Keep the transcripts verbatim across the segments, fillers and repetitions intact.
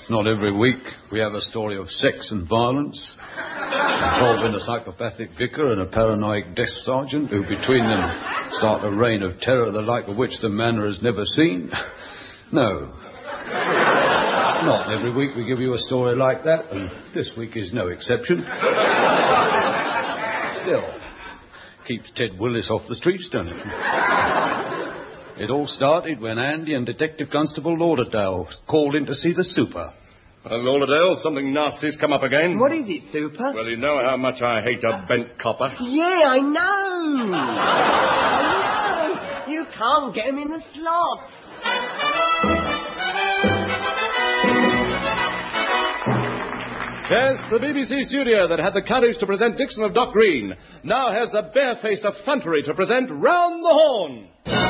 It's not every week we have a story of sex and violence involving a psychopathic vicar and a paranoid desk sergeant who between them start a reign of terror the like of which the manor has never seen. No. Not every week we give you a story like that, and this week is no exception. Still, keeps Ted Willis off the streets, doesn't it? It all started when Andy and Detective Constable Lauderdale called in to see the super. Well, Lauderdale, something nasty's come up again. What is it, Super? Well, you know how much I hate a bent copper. Yeah, I know. I know. You can't get him in the slot. Yes, the B B C studio that had the courage to present Dixon of Dock Green now has the barefaced effrontery to present Round the Horn.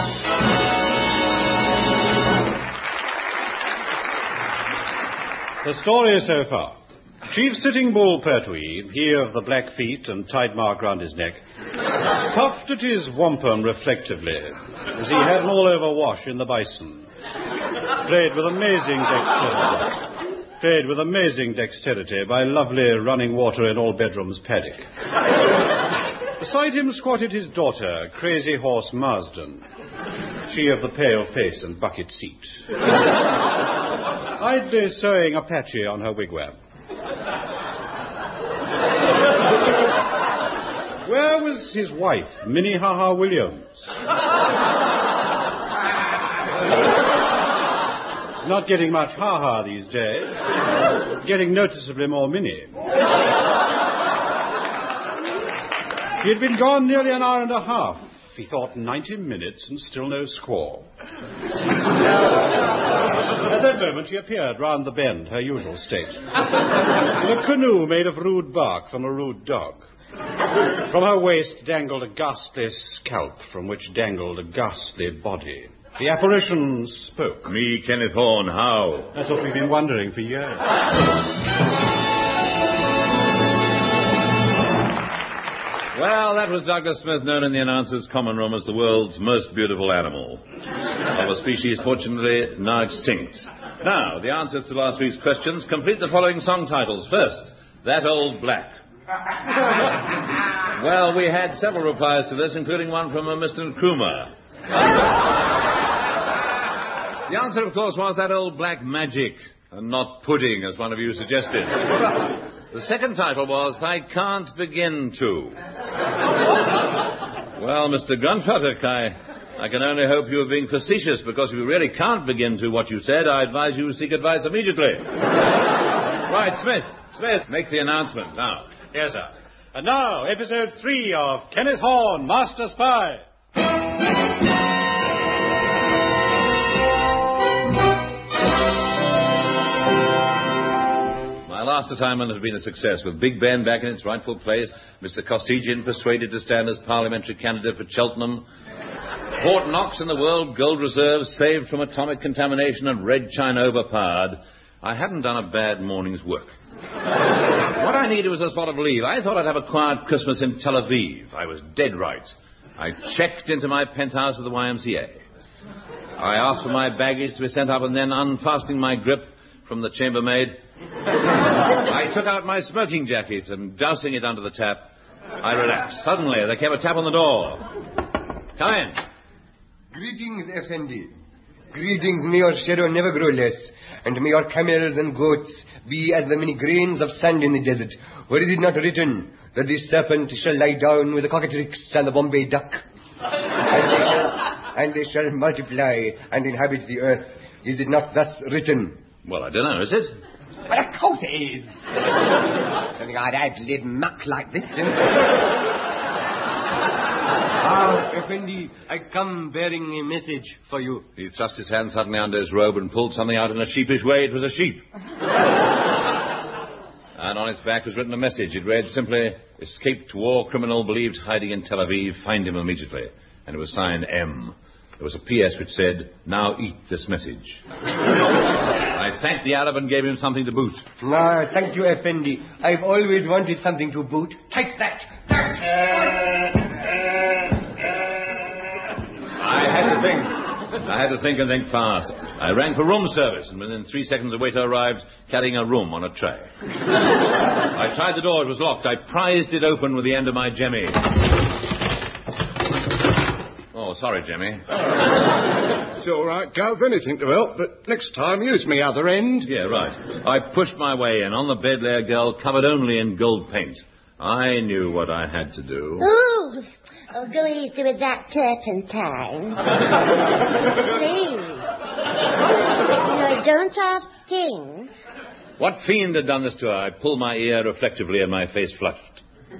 The story so far. Chief Sitting Bull Pertwee, he of the black feet and tide mark round his neck, puffed at his wampum reflectively as he had an all-over wash in the bison. Played with amazing dexterity. Played with amazing dexterity by lovely running water in all bedrooms paddock. Beside him squatted his daughter, Crazy Horse Marsden, she of the pale face and bucket seat, idly sewing Apache on her wigwam. Where was his wife, Minnehaha Williams? Not getting much ha-ha these days. Getting noticeably more Minnie. She had been gone nearly an hour and a half. He thought ninety minutes and still no squaw. At that moment she appeared round the bend, her usual state. In a canoe made of rude bark from a rude dog. From her waist dangled a ghastly scalp from which dangled a ghastly body. The apparition spoke. Me, Kenneth Horne, how? That's what we've been wondering for years. Well, that was Douglas Smith, known in the announcers' common room as the world's most beautiful animal. Of a species fortunately now extinct. Now, the answers to last week's questions complete the following song titles. First, That Old Black. Well, we had several replies to this, including one from a Mister Krumer. The answer, of course, was That Old Black Magic, and not pudding, as one of you suggested. The second title was I Can't Begin To. Well, Mister Grunfuttock, I, I can only hope you are being facetious, because if you really can't begin to what you said, I advise you to seek advice immediately. Right, Smith, Smith, make the announcement now. Yes, sir. And now, episode three of Kenneth Horne, Master Spy. My last assignment has been a success, with Big Ben back in its rightful place, Mister Costigian persuaded to stand as parliamentary candidate for Cheltenham, Fort Knox and the World Gold Reserve saved from atomic contamination, and Red China overpowered. I hadn't done a bad morning's work. What I needed was a spot of leave. I thought I'd have a quiet Christmas in Tel Aviv. I was dead right. I checked into my penthouse at the Y M C A. I asked for my baggage to be sent up, and then, unfastening my grip from the chambermaid, I took out my smoking jacket and, dousing it under the tap, I relaxed. Suddenly, there came a tap on the door. Come in. Greetings, S N D. Greetings, may your shadow never grow less, and may your camels and goats be as the many grains of sand in the desert. Where is it not written that the serpent shall lie down with the cockatrice and the Bombay duck? And they, shall, and they shall multiply and inhabit the earth. Is it not thus written? Well, I don't know, is it? Well, of course it is. Don't think I'd ad-lib muck like this, don't I? Ah, Effendi, I come bearing a message for you. He thrust his hand suddenly under his robe and pulled something out in a sheepish way. It was a sheep. And on its back was written a message. It read simply, escaped war criminal believed hiding in Tel Aviv, find him immediately. And it was signed M. There was a P S which said, now eat this message. I thanked the Arab and gave him something to boot. No, thank you, Effendi. I've always wanted something to boot. Take that. I had to think. I had to think and think fast. I rang for room service, and within three seconds a waiter arrived carrying a room on a tray. I tried the door. It was locked. I prized it open with the end of my jemmy. Oh, sorry, Jimmy. It's all right, Gov. Anything to help, but next time use me other end. Yeah, right. I pushed my way in. On the bed lay a girl covered only in gold paint. I knew what I had to do. Ooh, oh, go easy with that turpentine. Please. No, don't ask Sting. What fiend had done this to her? I pulled my ear reflectively and my face flushed.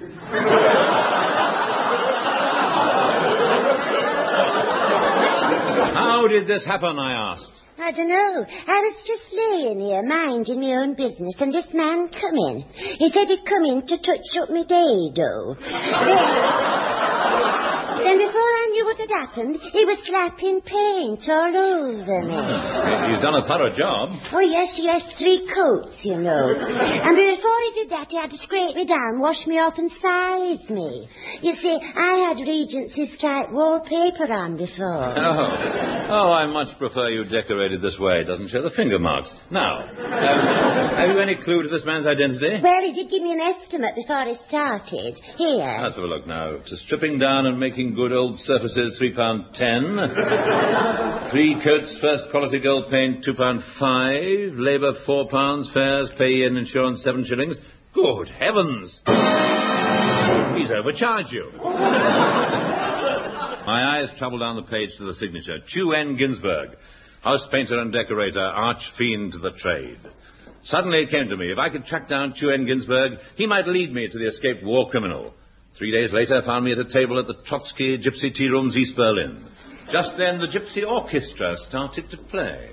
How did this happen, I asked. I don't know. I was just laying here, minding my own business, and this man come in. He said he'd come in to touch up my dado. Then, then before I knew what had happened, he was slapping paint all over me. He's done a thorough job. Oh, yes, yes, three coats, you know. And before he did that, he had to scrape me down, wash me off, and size me. You see, I had Regency striped wallpaper on before. Oh. Oh, I much prefer you decorated this way. It doesn't show the finger marks. Now, um, have you any clue to this man's identity? Well, he did give me an estimate before he started. Here. Let's have a look now. To stripping down and making good old surfaces, three pound ten. Three coats, first quality gold paint, two pound five. Labour, four pounds. Fares, pay and insurance, seven shillings. Good heavens! He's overcharged you. My eyes travelled down the page to the signature. Chu N. Ginsberg, house painter and decorator, arch fiend to the trade. Suddenly it came to me, if I could track down Chu N. Ginsberg, he might lead me to the escaped war criminal. Three days later, found me at a table at the Trotsky Gypsy Tea Rooms, East Berlin. Just then, the Gypsy Orchestra started to play.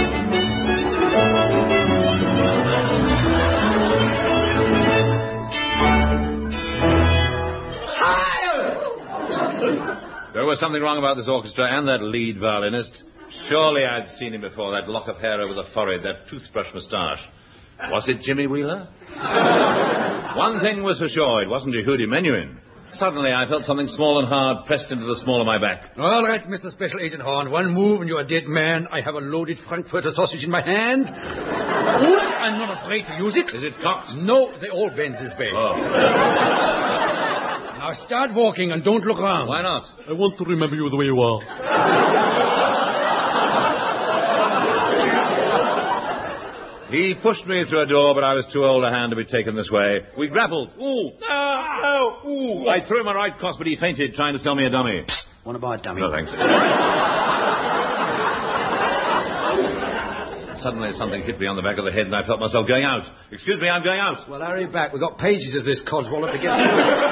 There was something wrong about this orchestra and that lead violinist. Surely I'd seen him before, that lock of hair over the forehead, that toothbrush moustache. Was it Jimmy Wheeler? One thing was for sure, it wasn't Yehudi Menuhin. Suddenly I felt something small and hard pressed into the small of my back. All right, Mister Special Agent Horn, one move and you're a dead man. I have a loaded Frankfurter sausage in my hand. Good, I'm not afraid to use it. Is it cocked? No, they all bend this way. Oh. Now start walking and don't look around. Why not? I want to remember you the way you are. He pushed me through a door, but I was too old a hand to be taken this way. We grappled. Ooh, no, no, ooh. I threw him a right cross, but he fainted, trying to sell me a dummy. Want to buy a dummy? No, thanks. Suddenly something hit me on the back of the head, and I felt myself going out. Excuse me, I'm going out. Well, hurry back. We've got pages of this codswallop to get through.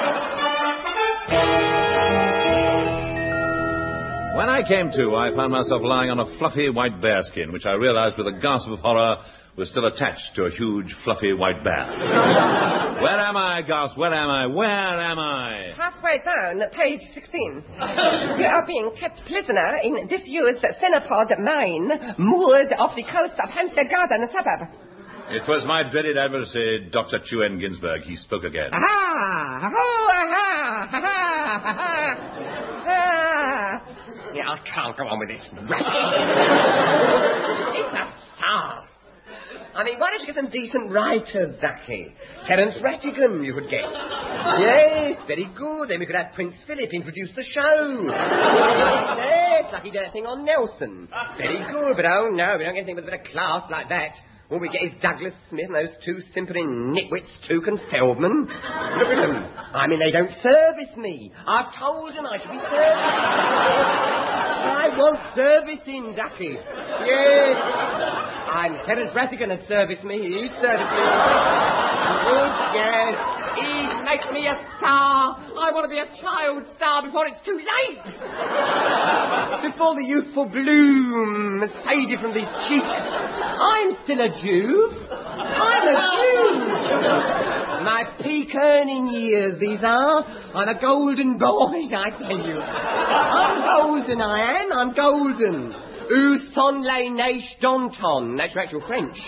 When I came to, I found myself lying on a fluffy white bearskin, which I realized with a gasp of horror was still attached to a huge, fluffy white bear. Where am I, gasped? Where am I? Where am I? Halfway down, page sixteen. You are being kept prisoner in disused Cenopod mine, moored off the coast of Hampstead Garden suburb. It was my dreaded adversary, Doctor Chu N. Ginsberg. He spoke again. Ah! Oh, aha! Ha, ha, ha, ha. Yeah, I can't go on with this racket. It's a farce. I mean, why don't you get some decent writers, Ducky? Terence Rattigan, you could get. Yes, very good. Then we could have Prince Philip introduce the show. Yes, like he did a thing on Nelson. Very good, but oh no, we don't get anything with a bit of class like that. All we get is Douglas Smith and those two simpering nitwits, Tuke and Feldman. Look at them. I mean, they don't service me. I've told them I should be serviced. I want servicing, Ducky. Yes. I'm Terence Rattigan had serviced me. He'd service me. Good, yes. He'd make me a star. I want to be a child star before it's too late. Before the youthful bloom has faded from these cheeks. I'm still a Jew. I'm a Jew. My peak earning years, these are. I'm a golden boy, I tell you. I'm golden, I am. I'm golden. Où sont les neiges d'antan? That's your actual French.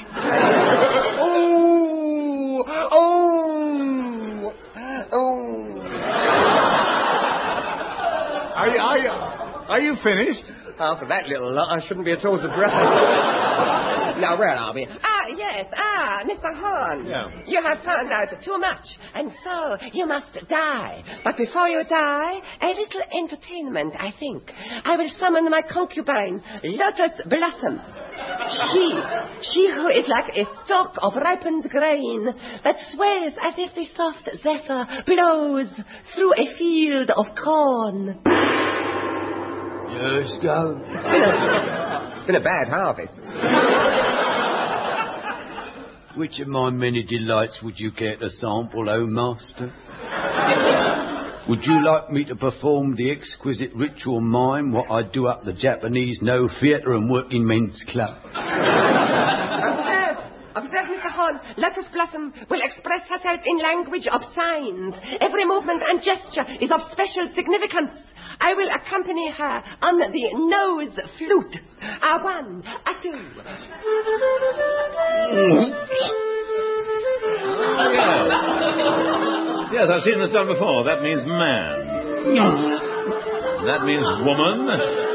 Oh! Oh! Oh! Are you, are you, are you finished? After that little lot, I shouldn't be at all surprised. Now, where are we? Ah, yes. Ah, Mister Horn. Yeah. You have found out too much, and so you must die. But before you die, a little entertainment, I think. I will summon my concubine, Lotus Blossom. She, she who is like a stalk of ripened grain that sways as if the soft zephyr blows through a field of corn. Yes, go. It's been a, it's been a bad harvest. Which of my many delights would you care to sample, O master? Would you like me to perform the exquisite ritual mime what I do up the Japanese No Theatre and Working Men's Club? Observe, observe, Mister Horn. Lotus Blossom will express herself in language of signs. Every movement and gesture is of special significance. I will accompany her on the nose flute. A one, a two. Oh, yes. Yes, I've seen this done before. That means man. That means woman.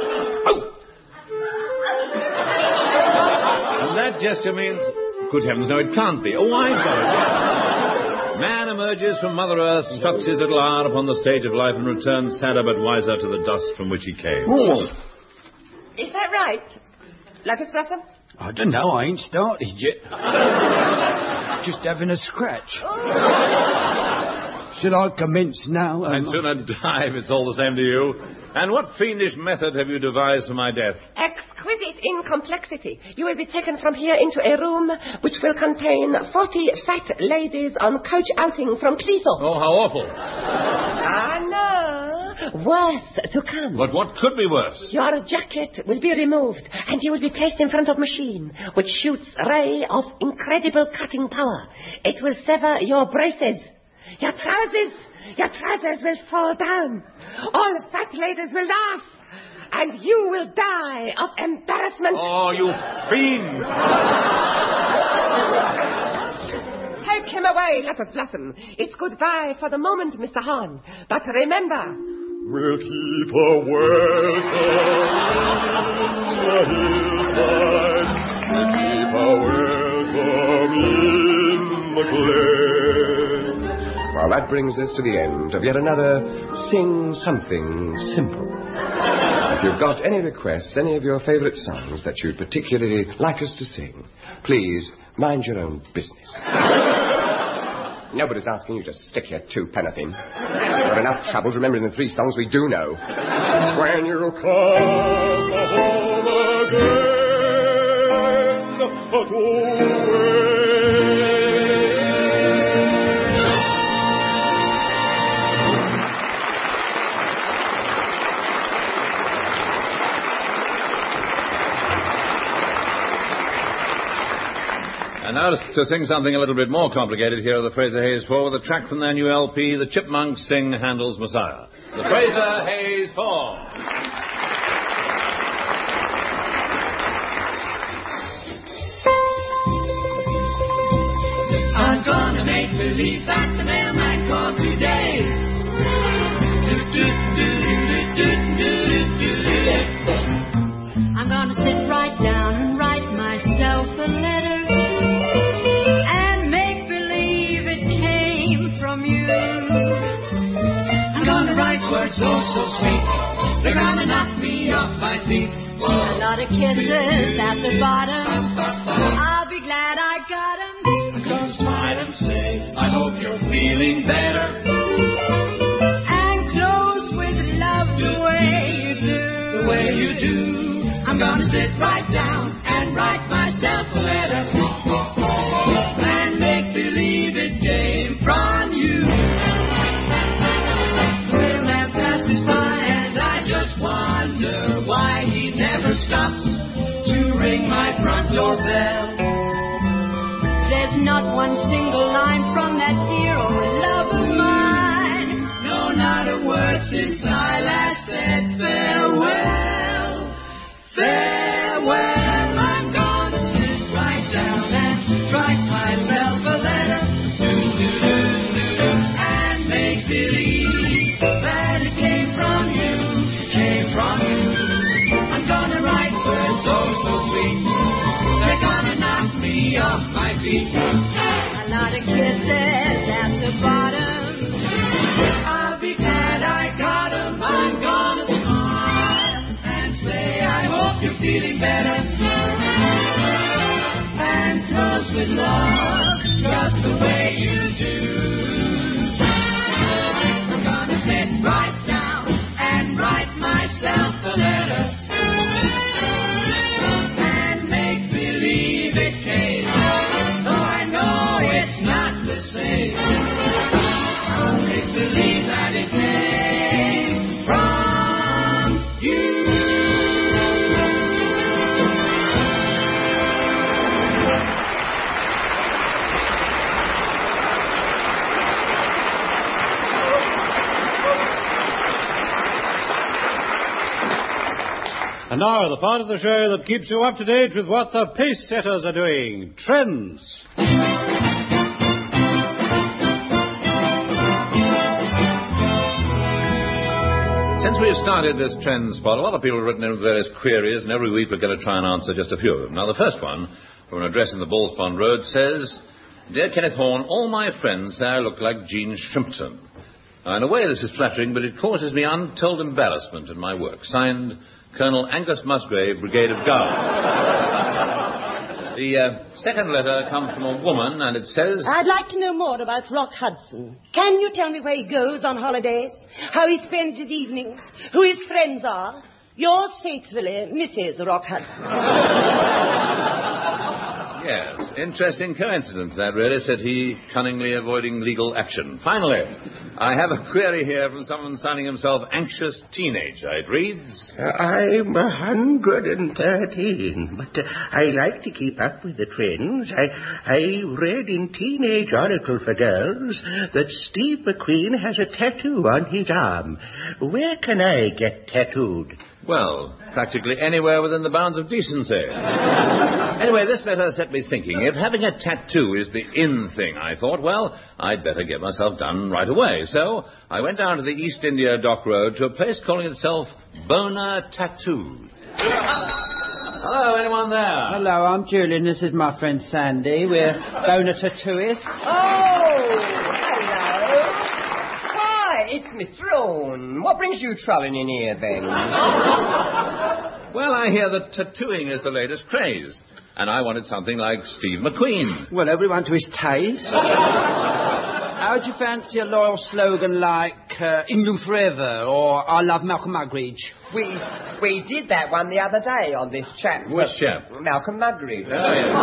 And that gesture means... Good heavens, no, it can't be. Oh, I've got it. Man emerges from Mother Earth, struts his little hour upon the stage of life, and returns sadder but wiser to the dust from which he came. Oh. Is that right, Lotus Blossom? I don't know, I ain't started yet. Just having a scratch. Shall I commence now? I'd sooner die if it's all the same to you. And what fiendish method have you devised for my death? Exquisite in complexity. You will be taken from here into a room which will contain forty fat ladies on coach outing from Cleethorpes. Oh, how awful. Ah, no. Worse to come. But what could be worse? Your jacket will be removed, and you will be placed in front of a machine which shoots a ray of incredible cutting power. It will sever your braces. Your trousers, your trousers will fall down. All the fat ladies will laugh. And you will die of embarrassment. Oh, you fiend. Take him away, Lotus Blossom. It's goodbye for the moment, Mister Horn. But remember... We'll keep a welcome in the hillside. We'll keep a welcome in the glade. Well, that brings us to the end of yet another Sing Something Simple. If you've got any requests, any of your favourite songs that you'd particularly like us to sing, please mind your own business. Nobody's asking you to stick your two-penny in. Got enough troubles remembering the three songs we do know. When you come home again to And now to sing something a little bit more complicated, here are the Fraser Hayes Four with a track from their new L P, The Chipmunks Sing Handel's Messiah. The Fraser Hayes Four. I'm gonna make believe that the mailman called today. I'm gonna sit right down and write myself a letter. Words oh so sweet, they're gonna knock me off my feet. A lot of kisses at the bottom, I'll be glad I got 'em. I'm gonna smile and say, I hope you're feeling better. And close with love the way you do, the way you do. I'm gonna sit right down and write myself a letter. And make believe it came from you. Wonder why he never stops to ring my front door bell. There's not one single line from that dear old love of mine. No, not a word since I last said farewell. Farewell, I'm gonna sit right down and write myself a letter. And make believe that it came from you. From you. I'm feet. A lot of kisses at the bottom. I'll be glad I got 'em. I'm gonna smile and say I hope you're feeling better. And close with love, just the way you do. I'm gonna sit right down and write myself a letter. And make believe it came, though I know it's not the same. I'll make believe that it came from you. And now, the part of the show that keeps you up to date with what the pace setters are doing. Trends. Since we've started this trend spot, a lot of people have written in various queries, and every week we're going to try and answer just a few of them. Now, the first one, from an address in the Ballspond Road, says, Dear Kenneth Horne, all my friends say I look like Gene Shrimpton. Now, in a way, this is flattering, but it causes me untold embarrassment in my work. Signed, Colonel Angus Musgrave, Brigade of Guards. The uh, second letter comes from a woman, and it says... I'd like to know more about Rock Hudson. Can you tell me where he goes on holidays, how he spends his evenings, who his friends are? Yours faithfully, Missus Rock Hudson. Yes, interesting coincidence, that really, said he, cunningly avoiding legal action. Finally, I have a query here from someone signing himself Anxious Teenager. It reads... Uh, I'm one hundred thirteen, but uh, I like to keep up with the trends. I, I read in Teenage Oracle for Girls that Steve McQueen has a tattoo on his arm. Where can I get tattooed? Well, practically anywhere within the bounds of decency. Anyway, this letter set me thinking. If having a tattoo is the in thing, I thought, well, I'd better get myself done right away. So I went down to the East India Dock Road to a place calling itself Boner Tattooed. Hello, anyone there? Hello, I'm Julian. This is my friend Sandy. We're Boner Tattooists. Oh, hello. Hi, it's Miss Roan. What brings you trolling in here, then? Well, I hear that tattooing is the latest craze, and I wanted something like Steve McQueen. Well, everyone to his taste. How'd you fancy a loyal slogan like uh, England Forever or I Love Malcolm Muggeridge? We we did that one the other day on this chap. Which chap? Malcolm Muggeridge. Oh, yeah.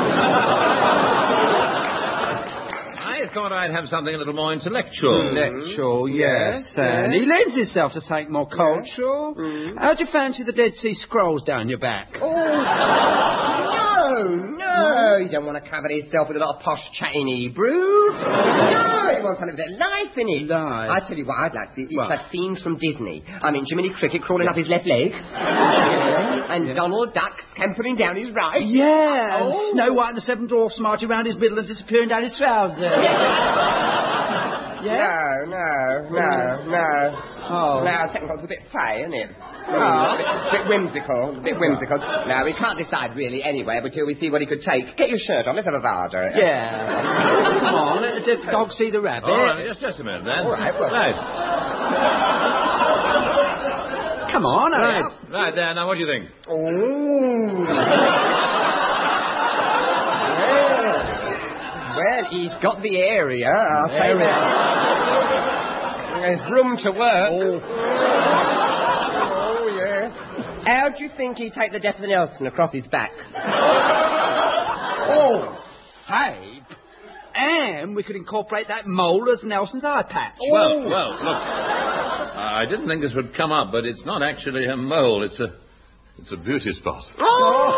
I thought I'd have something a little more intellectual. Intellectual, yes. yes. And he lends himself to something more cultural. Yes. Mm. How'd you fancy the Dead Sea Scrolls down your back? Oh, no, no. You don't want to cover yourself with a lot of posh chat in Hebrew. No, you want something with a life in it. Life. I tell you what I'd like to see. It's like scenes from Disney. I mean, Jiminy Cricket crawling up his left leg. And yeah. Donald Duck scampering down his right. Yeah, oh. and Snow White and the Seven Dwarfs marching around his middle and disappearing down his trousers. Yeah? No, no, no, no. Oh. No, second one's a bit fey, isn't it? Oh. A bit, bit whimsical, a bit whimsical. No, we can't decide really anyway until we see what he could take. Get your shirt on, let's have a varder. Yeah. Come on, let the dog see the rabbit. All right, just, just a minute then. All right, well. Right. Come on, right. Up. Right there, now what do you think? Ooh. Well, he's got the area, I'll say that. There's room to work. Oh. Oh, yeah. How do you think he'd take the death of Nelson across his back? Oh, hey. And we could incorporate that mole as Nelson's eye patch. Oh. Well, well, look. I didn't think this would come up, but it's not actually a mole. It's a, it's a beauty spot. Oh!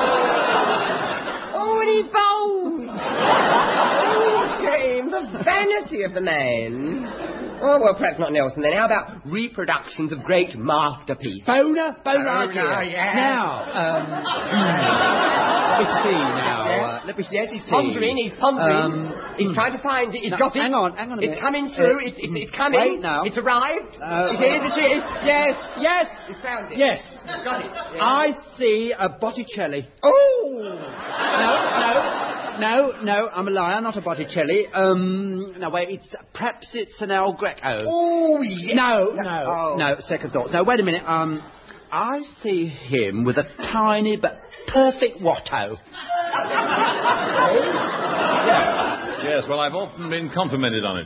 Oh, and he bowled. Oh, James, the vanity of the man. Oh, well, perhaps not Nelson then. How about reproductions of great masterpieces? Boner? Boner, Boner, yeah. Now, um... let me see now. Yeah. Uh, let me yes, see. he's pondering, he's pondering. Um, he's trying to find it. He's no, got it. Hang on, hang on a minute. It's coming through. Uh, it's, it's, it's coming. Wait now. It's arrived. Uh, it is, it is. Yes, yes. He's found it. Yes. He's got it. Yes. I see a Botticelli. Oh! No, no. no, no, I'm a liar, not a Botticelli. Um, no, wait, it's, perhaps it's an El Greco. Oh, yes. No, no, Oh. no, second thoughts. No, wait a minute, um, I see him with a tiny but perfect Watto. Yes, well, I've often been complimented on it.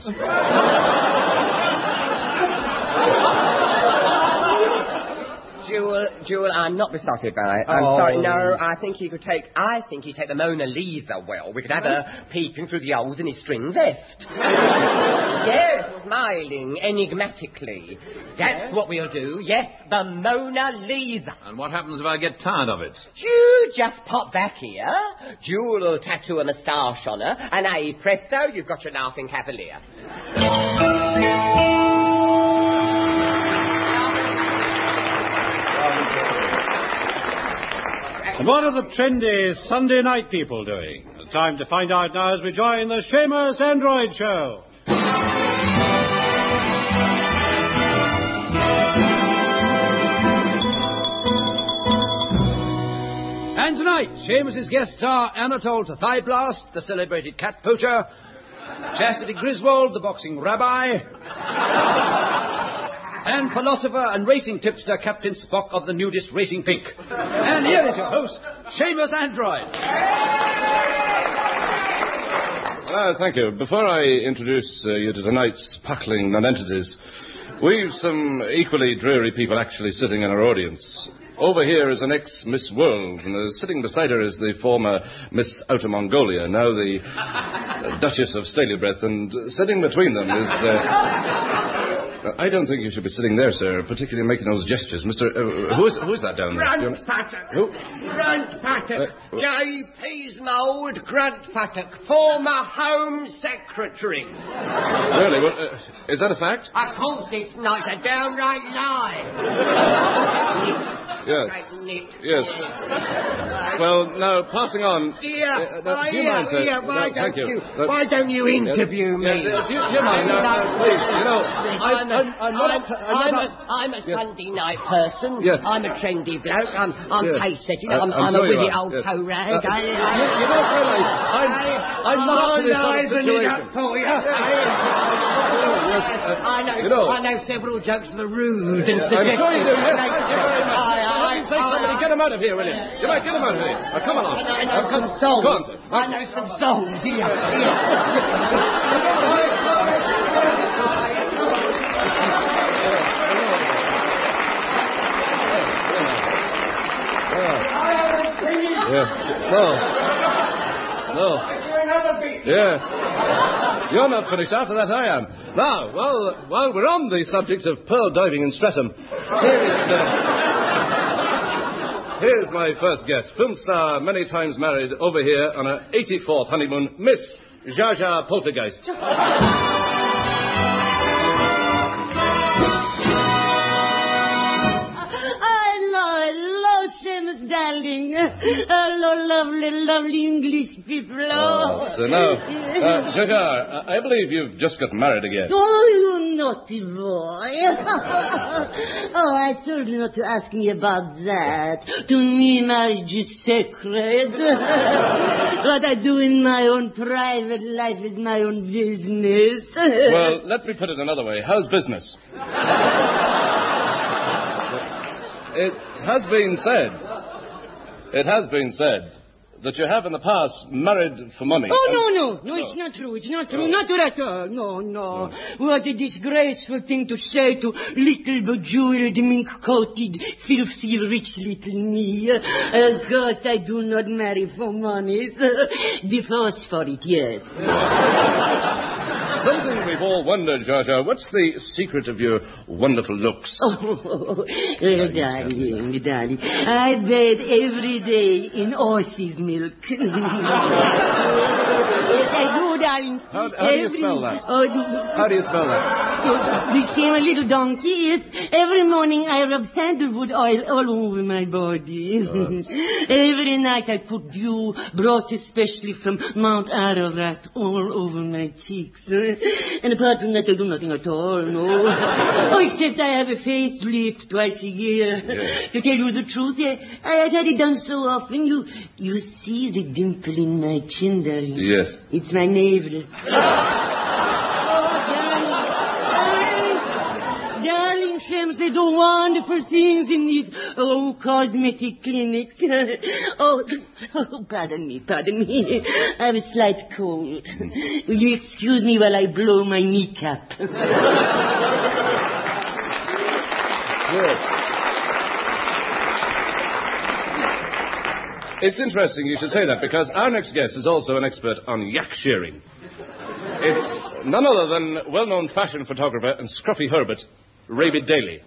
Jewel, Jewel, I'm not besotted by it. I'm Oh. sorry. No, I think he could take. I think he'd take the Mona Lisa well. We could have her peeping through the holes in his string vest. Yes, smiling enigmatically. That's what we'll do. Yes, the Mona Lisa. And what happens if I get tired of it? You just pop back here. Jewel will tattoo a moustache on her, and hey, presto, you've got your laughing cavalier. And what are the trendy Sunday night people doing? Time to find out now as we join the Seamus Android Show. And tonight, Seamus's guests are Anatole Thigh-Blast, the celebrated cat poacher, Chastity Griswold, the boxing rabbi, and philosopher and racing tipster Captain Spock of the nudist Racing Pink. And here is your host, Seamus Android. Uh, thank you. Before I introduce uh, you to tonight's sparkling nonentities, we've some equally dreary people actually sitting in our audience. Over here is an ex-Miss World, and uh, sitting beside her is the former Miss Outer Mongolia, now the uh, Duchess of Stalybreath, and uh, sitting between them is... Uh, I don't think you should be sitting there, sir, particularly making those gestures. Mister Uh, who, is, who is that down there? Grunt Paddock. Who? Grunt Paddock. Uh, Gay Peasmold Grunt Paddock, former Home Secretary. Really? Well, uh, is that a fact? Of course it's not. It's a downright lie. Yes. Right, Nick. Yes. Well, now, passing on... Dear, Uh, now, why, do you mind, sir? dear, why No, thank don't you. you, No. why don't you interview Yes, me? yes, uh, do you, do you mind? No, no, please. You know, I, I'm a, I'm, I'm not... I'm, I'm a, I'm a Yes. Sunday night person. Yes. I'm a trendy bloke. I'm, I'm Yes. pace-setting. Uh, I'm, I'm I'm a sure you witty are. old Yes. toe rag. Uh, I, you, I, you don't realise I'm, I'm not in this sort of livening it up situation. for you. Yes, uh, I know, you know- I know several jokes that are rude and I'm suggestive. sure you do, yes. Thank Thank you you very much. I, I, Why don't you say I, somebody, I, get him out of here, will you? You might get him out of here. Now, come along. I know Now, come, some songs. Go on, sir. I know some songs. Here, here. Yes. No. No. Yes. You're not finished. After that, I am. Now, while, while we're on the subject of pearl diving in Streatham, here is... Uh, here's my first guest. Film star, many times married, over here on her eighty-fourth honeymoon, Miss Zsa Zsa Poltergeist. Seamus, darling. Hello, lovely, lovely English people. Oh. So now, uh, Zsa Zsa, I believe you've just got married again. Oh, you naughty boy. Oh, I told you not to ask me about that. To me, marriage is sacred. What I do in my own private life is my own business. Well, let me put it another way. How's business? It has been said, it has been said that you have in the past married for money. Oh, no, no. No, it's not true. It's not true. No. Not at all. No, no. What a disgraceful thing to say to little bejeweled, mink-coated, filthy, rich little me. Of course, I do not marry for money. Divorce for it, yes. Something we've all wondered, Zsa Zsa. What's the secret of your wonderful looks? Oh, darling, darling. I bathe every day in horse's milk. Yes, I do, darling. How, how do you Every- spell that? Oh, How do you spell that? This came a little donkey. Yes. Every morning I rub sandalwood oil all over my body. Every night I put dew, brought especially from Mount Ararat, all over my cheeks. And apart from that, I do nothing at all, no. Oh, except I have a facelift twice a year. Yes. To tell you the truth, I, I have had it done so often. You you see the dimple in my chin, darling? Yes. It's my navel. Darling Shems, they do wonderful things in these, oh, cosmetic clinics. oh, oh, pardon me, pardon me. I have a slight cold. Will you excuse me while I blow my kneecap? Yes. It's interesting you should say that, because our next guest is also an expert on yak shearing. It's none other than well-known fashion photographer and scruffy Herbert, Ravid Daly.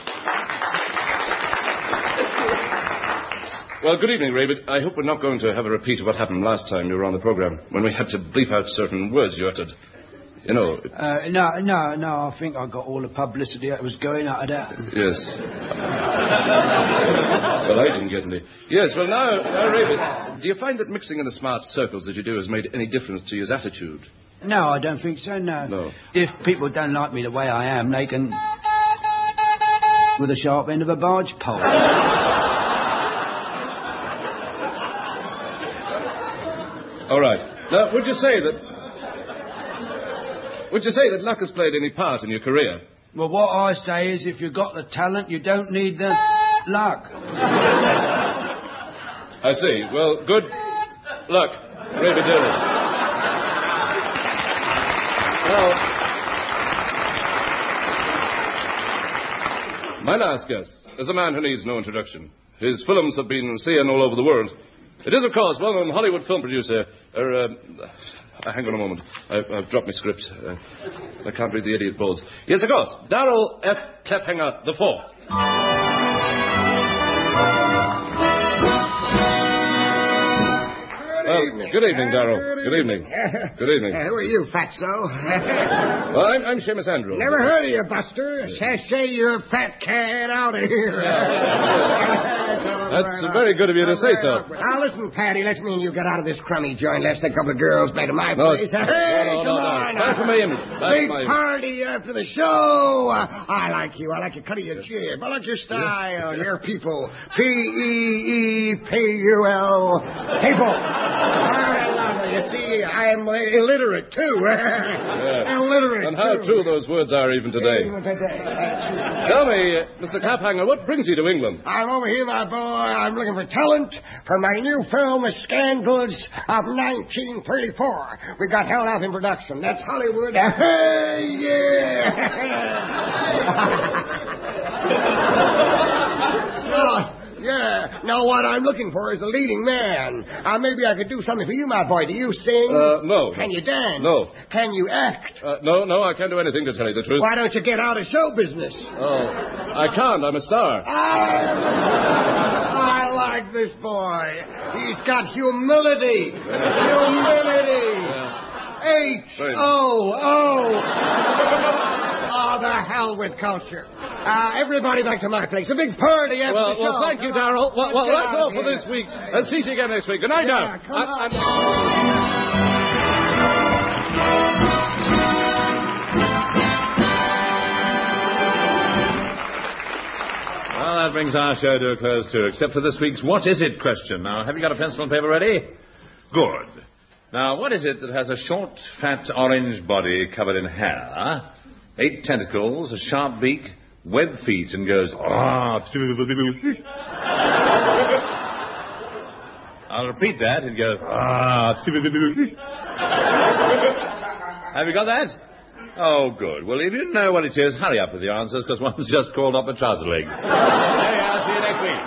Well, good evening, Ravid. I hope we're not going to have a repeat of what happened last time you were on the program, when we had to bleep out certain words you uttered. You know... Uh, no, no, no, I think I got all the publicity that was going out of that. Yes. Well, I didn't get any. Yes, well, now, now, Ravid, do you find that mixing in the smart circles that you do has made any difference to his attitude? No, I don't think so, no. No. If people don't like me the way I am, they can... with the sharp end of a barge pole. All right. Now, would you say that... Would you say that luck has played any part in your career? Well, what I say is if you've got the talent, you don't need the luck. I see. Well, good luck, Ravid Daly. Now, my last guest is a man who needs no introduction. His films have been seen all over the world. It is, of course, well-known Hollywood film producer... Er, uh, uh, hang on a moment. I've, I've dropped my script. Uh, I can't read the idiot balls. Yes, of course. Darrell F. Cliffhanger the Fourth. Well, good evening, Darrell. Good evening. Good evening. Uh, who are you, fatso? Well, I'm, I'm Seamus Andrews. Never heard of you, Buster. Sashay your fat cat out of here. That's very good of you to say so. Now, listen, Patty, let's me and you get out of this crummy joint. Let's take a couple of girls back to my No, place. no, Hey, no, no, come no. on. Back to my image. Back Big to my image. party after the show. Uh, I like you. I like your cut of your jib. I like your style. Your people. P E E P U L. People. You see, I'm illiterate, too. Yes. Illiterate, And how too. true those words are even today. Even today. Tell me, uh, Mister Claphanger, what brings you to England? I'm over here, my boy. I'm looking for talent for my new film, The Scandals of nineteen thirty-four. We got held out in production. That's Hollywood. Hey, yeah! oh, yeah. Now, what I'm looking for is a leading man. Uh, maybe I could do something for you, my boy. Do you sing? Uh, no. Can you dance? No. Can you act? Uh, no, no, I can't do anything, to tell you the truth. Why don't you get out of show business? Oh, I can't. I'm a star. I, I like this boy. He's got humility. Humility. H O O. Oh, the hell with culture. Uh, everybody back to my place. A big party after Well, the show. well, thank you, Darrell. Well, well, that's all for this week. Uh, see you again next week. Good night, Yeah, now. come I- on. Well, that brings our show to a close, too, except for this week's What Is It question. Now, have you got a pencil and paper ready? Good. Now, what is it that has a short, fat, orange body covered in hair, eight tentacles, a sharp beak, web feet, and goes... Ah, I'll repeat that. It goes... Ah. Have you got that? Oh, good. Well, if you know what it is, hurry up with the answers, because one's just crawled up a trouser leg. Hey, I'll see you next week.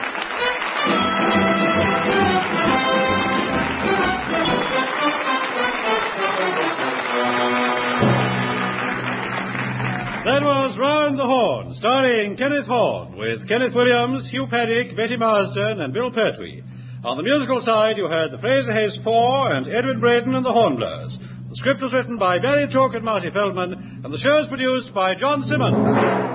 That was Round the Horn, starring Kenneth Horne, with Kenneth Williams, Hugh Paddick, Betty Marsden, and Bill Pertwee. On the musical side, you heard the Fraser Hayes Four and Edwin Braden and the Hornblowers. The script was written by Barry Chalk and Marty Feldman, and the show is produced by John Simmons.